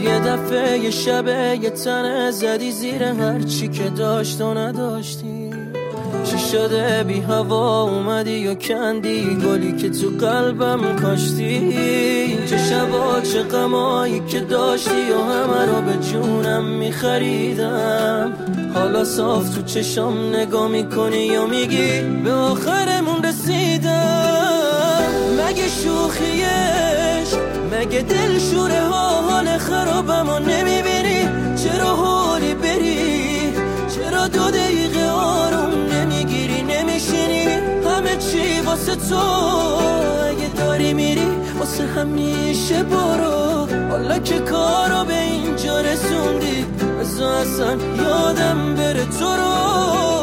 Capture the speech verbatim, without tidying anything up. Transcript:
یه دفعه یه شبه یه تنه زدی زیر هر چی که داشت و نداشتی. چی شده بی هوا اومدی و کندی گلی که تو قلبم کاشتی. چه شبا چه غمایی که داشتی و همه رو به جونم میخریدم. حالا صاف تو چشام نگاه میکنی یا میگی به آخرمون رسیدم. مگه شوخیش مگه دل شوره ها حال خرابم و نمیبینی؟ چرا حالی بری؟ چرا دو دقیقه آروم نمیگیری نمیشینی؟ همه چی واسه تو اگه داری میری واسه همیشه برو. حالا که کارو به اینجا رسوندی بذار اصلا یادم بره تو رو.